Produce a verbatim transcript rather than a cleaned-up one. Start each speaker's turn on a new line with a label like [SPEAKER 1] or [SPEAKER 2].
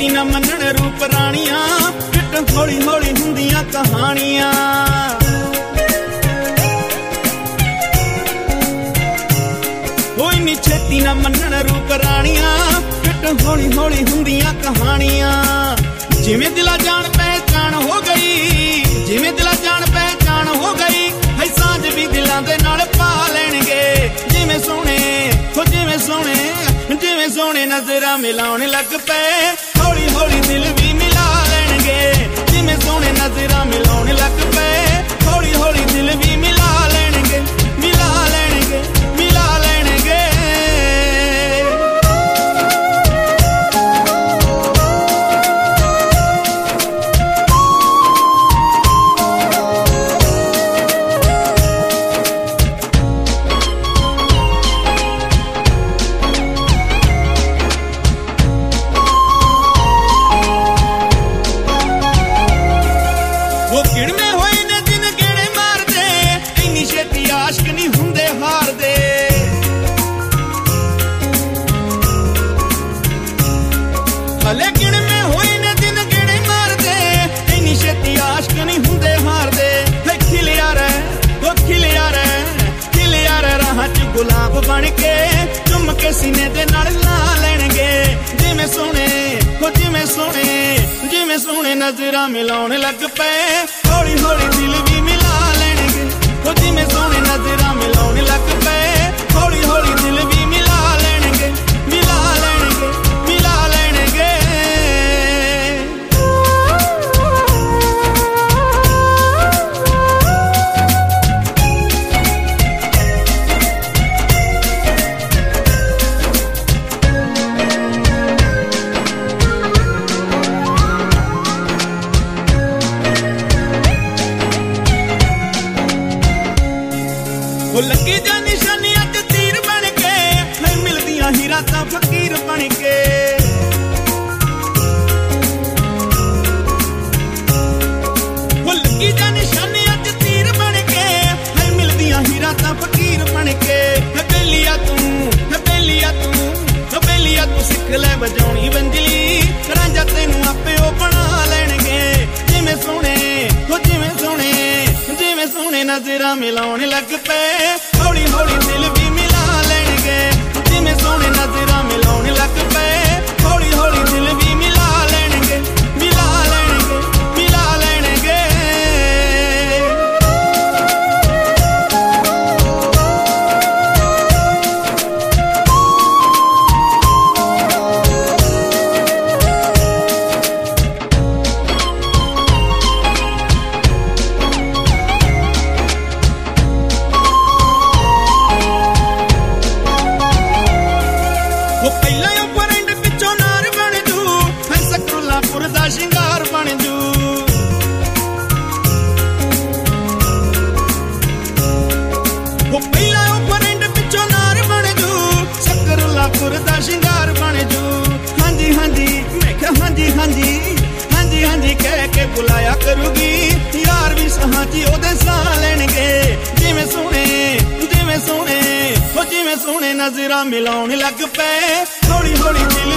[SPEAKER 1] ਛੇਤੀ ਨਾ ਮੰਨਣ ਰੂਪ ਰਾਣੀਆਂ, ਫਿੱਟ ਹੌਲੀ ਹੌਲੀ ਹੁੰਦੀਆਂ ਕਹਾਣੀਆਂ। ਕੋਈ ਨੀ ਛੇਤੀ ਨਾ ਮੰਨਣ ਰੂਪ ਰਾਣੀਆਂ, ਫਿੱਟ ਹੌਲੀ ਹੌਲੀ ਹੁੰਦੀਆਂ ਕਹਾਣੀਆਂ। ਜਿਵੇਂ ਦਿਲਾਂ ਜਾਣ ਪਹਿਚਾਣ ਹੋ ਗਈ, ਜਿਵੇਂ ਦਿਲਾਂ ਜਾਣ ਪਹਿਚਾਣ ਹੋ ਗਈ, ਹੈ ਸਾਂਝ ਵੀ ਦਿਲਾਂ ਦੇ ਨਾਲ ਪਾ ਲੈਣਗੇ। ਜਿਵੇਂ ਸੋਹਣੇ ਹੋ ਜਿਵੇਂ ਸੋਹਣੇ, ਜਿਵੇਂ ਸੋਹਣੇ ਨਜ਼ਰਾਂ ਮਿਲਾਉਣ ਲੱਗ ਪਏ, ਹੌਲੀ ਹੌਲੀ ਦਿਲ ਵੀ ਮਿਲਾ ਲੈਣਗੇ। ਜਿਵੇਂ ਸੋਹਣੇ ਨਜ਼ਰਾਂ ਮਿਲਾਉਣ ਲੱਗ ਪਏ, ਹੌਲੀ ਹੌਲੀ ਦਿਲ ਵੀ ਮਿਲਾ ਲੈਣਗੇ, ਮਿਲਾ ਲੈਣਗੇ, ਮਿਲਾ ਲੈਣਗੇ। ਕਿਣਵੇਂ ਹੋਏ ਨੇ ਦਿਨ ਗੇੜੇ ਮਾਰਦੇ, ਇੰਨੀ ਛੇਤੀ ਆਸ਼ਕ ਨਹੀਂ ਹੁੰਦੇ ਹਾਰਦੇ। ਹਲੇ ਕਿਣਵੇਂ ਹੋਏ ਨੇ ਦਿਨ ਗੇੜੇ ਮਾਰਦੇ, ਇੰਨੀ ਛੇਤੀ ਆਸ਼ਕ ਨਹੀਂ ਹੁੰਦੇ ਹਾਰਦੇ। ਹੈ ਖਿਲਿਆ ਰਹਿ, ਉਹ ਖਿਲਿਆ ਰਹਿ, ਖਿਲਿਆ ਰਹਿ ਰਾਹਾਂ ਚ ਗੁਲਾਬ ਬਣ ਕੇ, ਚੁੰਮ ਕੇ ਸੀਨੇ ਦੇ ਨਾਲ ਲਾ ਲੈਣਗੇ। ਜਿਵੇਂ ਸੋਹਣੇ ਹੋ ਜਿਵੇਂ ਸੋਹਣੇ, ਜਿਵੇਂ ਸੋਹਣੇ ਨਜ਼ਰਾਂ ਮਿਲਾਉਣ ਲੱਗ ਪਏ, ਹੌਲੀ ਹੌਲੀ ਦਿਲ ਵੀ ਮਿਲਾ ਲੈਣਗੇ। ਹੋ ਜਿਵੇਂ ਸੋਹਣੇ ਨਜ਼ਰਾਂ ਮਿਲਾਉਣ ਲੱਗ ਪਏ, ਹੌਲੀ ਹੌਲੀ ਦਿਲ ਵੀ ਮਿਲਾ ਲੈਣਗੇ, ਮਿਲਾ ਲੈਣਗੇ, ਮਿਲਾ ਲੈਣਗੇ। ਉਹ ਲੱਗੀ ਜਾਂ ਨਿਸ਼ਾਨੀਆਂ ਚ ਤੀਰ ਬਣ ਕੇ, ਹੈ ਮਿਲਦੀਆਂ ਹੀਰਾਂ ਤਾਂ ਫਕੀਰ ਬਣ ਕੇ। ਉਹ ਲੱਗੀ ਜਾਂ ਨਿਸ਼ਾਨੀਆਂ ਚ ਤੀਰ ਬਣ ਕੇ, ਹੈ ਮਿਲਦੀਆਂ ਹੀਰਾਂ ਤਾਂ ਫਕੀਰ ਬਣ ਕੇ। ਹੈ ਬੇਲੀਆ ਤੂੰ, ਹੈ ਬੇਲੀਆ ਤੂੰ, ਹੈ ਬੇਲੀਆ ਤੂੰ ਸਿੱਖ ਲੈ ਵਜਾਉਣੀ ਵੰਜਲੀ, ਰਾਂਝਾ ਤੈਨੂੰ ਆਪੇ ਉਹ ਬਣਾ ਲੈਣਗੇ। ਜਿਵੇਂ ਸੋਹਣੇ ਹੋ ਜਿਵੇਂ ਸੋਹਣੇ, ਜਿਵੇਂ ਸੋਹਣੇ ਨਜ਼ਰਾਂ ਮਿਲਾਉਣ ਲੱਗ ਪਏ, ਹੌਲੀ ਹੌਲੀ ਦਿਲ ਵੀ ਮਿਲਾ ਲੈਣਗੇ। ਜਿਵੇਂ ਸੋਹਣੇ ਨਜ਼ਰਾਂ ਮਿਲਾਉਣ ਲੱਗ ਪਏ, ਹੌਲੀ ਹੌਲੀ ਦਿਲ ਵੀ ਮਿਲਾ ਲੈਣਗੇ, ਮਿਲਾ ਲੈਣਗੇ, ਮਿਲਾ ਲੈਣਗੇ। ਉਹ ਪਹਿਲਾਂ ਉਹ ਫਰੈਂਡ ਪਿੱਛੋਂ ਨਾਰ ਬਣ ਜੂ, ਹੈ ਸਕਰੁੱਲਾਪੁਰ ਦਾ ਸ਼ਿੰਗਾਰ ਬਣ ਜੂ। ਉਹ ਪਹਿਲਾਂ ਉਹ ਫਰੈਂਡ ਪਿੱਛੋਂ ਨਾਰ ਬਣ ਜੂ, ਸਕਰੁੱਲਾਪੁਰ ਦਾ ਸ਼ਿੰਗਾਰ ਬਣ ਜੂ। ਹਾਂਜੀ ਹਾਂਜੀ ਮੈਂ ਕਿਹਾ ਹਾਂਜੀ ਹਾਂਜੀ, ਹਾਂਜੀ ਹਾਂਜੀ ਕਹਿ ਕੇ ਬੁਲਾਇਆ ਕਰੂਗੀ, ਯਾਰ ਵੀ ਸਾਹਾਂ ਚ ਉਹਦੇ ਸਾਹ ਲੈਣਗੇ। ਜਿਵੇਂ ਸੋਹਣੇ ਜਿਵੇਂ ਸੋਹਣੇ, ਉਹ ਜਿਵੇਂ ਸੋਹਣੇ ਨਜ਼ਰਾਂ ਮਿਲਾਉਣ ਲੱਗ ਪਏ, ਹੌਲੀ ਹੌਲੀ ਦਿਲ